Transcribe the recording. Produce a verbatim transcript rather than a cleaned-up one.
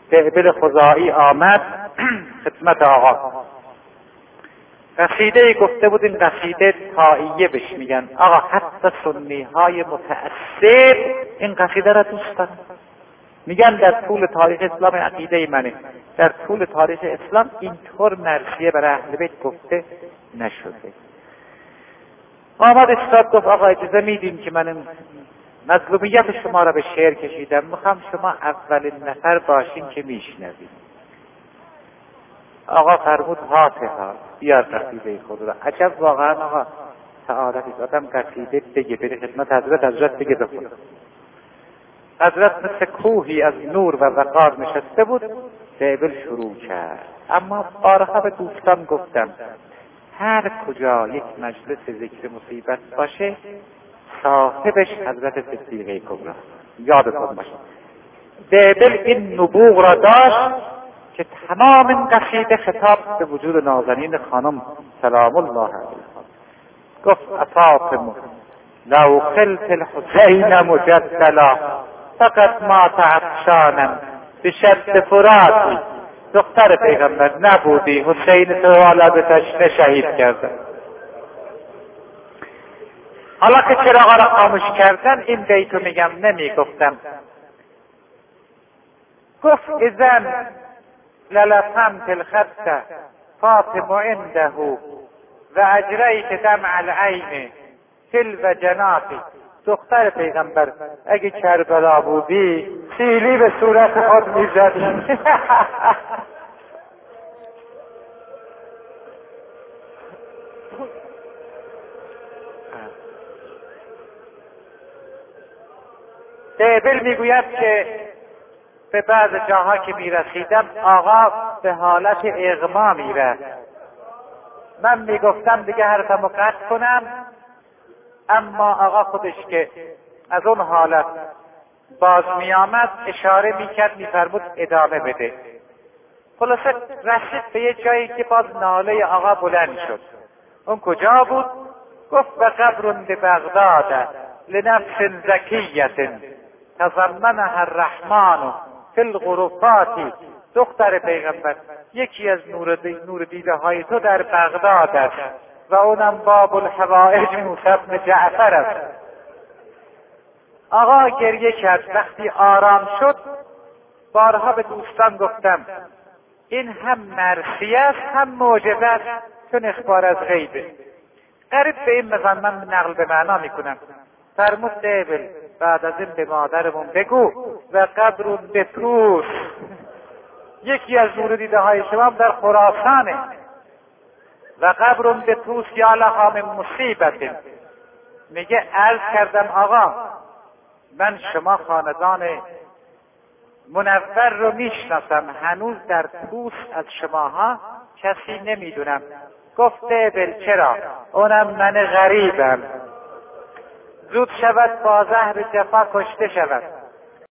دعبل خزاعی آمد خدمت آقا. قصیده گفته بود، این قصیده طائیه بهش میگن. آقا حتی سنی های متعصب این قصیده را دوست دارن. میگن در طول تاریخ اسلام، عقیده منه، در طول تاریخ اسلام اینطور مرثیه برای اهل بیت گفته نشده. آمد استاد گفت آقا اجازه میدین که من مظلومیت شما را به شعر کشیدم، میخوام شما اولین نفر باشین که میشنوید. آقا فرمود هاته ها، بیار قصیده خود را. عجب واقعا آقا سعادتی آدم قصیده بگه بره خدمت حضرت، حضرت بگه بخونه. حضرت مثل کوهی از نور و وقار نشسته بود، دعبل شروع کرد. اما بارها به دوستان گفتم هر کجا یک مجلس ذکر مصیبت باشه صاحبش حضرت صدیقه کبری، یادتون باشه. دعبل این نبوغ را داشت که تمام این قصیده خطاب به وجود نازنین خانم سلام الله علیها. گفت فاطمه لو خلت الحسین مجدلا فقط ما تعطشانم بشد فراتی. دختر پیغمبر نبودی، حسین تو والا به تشنه شهید کردن. حالا که چراغ را خاموش کردن این بیتو میگم نمی گفتم. گفت اذن للفمت الخط فاطمه عنده و اجریت دمع العین تلو جناتی. دختر پیغمبر اگه کربلا بودی سیلی به صورت خود میزدی. دعبل میگوید که به بعض جاها که میرسیدم آقا به حالت اغما میره. من میگفتم دیگه حرفمو قطع کنم، اما آقا خودش که از اون حالت باز میآمد اشاره میکرد، میفرمود ادامه بده. خلاصه رسید به یه جایی که باز ناله آقا بلند شد. اون کجا بود؟ گفت و قبر ببغداد لنفس زکیت تضمنها الرحمن فی الغرفات. دختر پیغمبر یکی از نور, دی نور دیده های تو در بغداد است و اونم باب الحوائج موسی بن جعفر است. آقا گریه کرد. وقتی آرام شد بارها به دوستان گفتم این هم مرثیه است هم معجزه است، چون اخبار از غیبه. قریب به این مثلا من نقل به معنا میکنم. فرمود دعبل بعد از این به مادرمون بگو و قبر بطروس، یکی از نور دیده های شما در خراسانه، و قبر بطروس یا لها من مصیبت. میگه عرض کردم آقا من شما خاندان منور رو میشناسم، هنوز در طوس از شماها کسی نمیدونم. گفت دعبل چرا؟ اونم من غریبم، زود شود با زهر جفا کشته شود.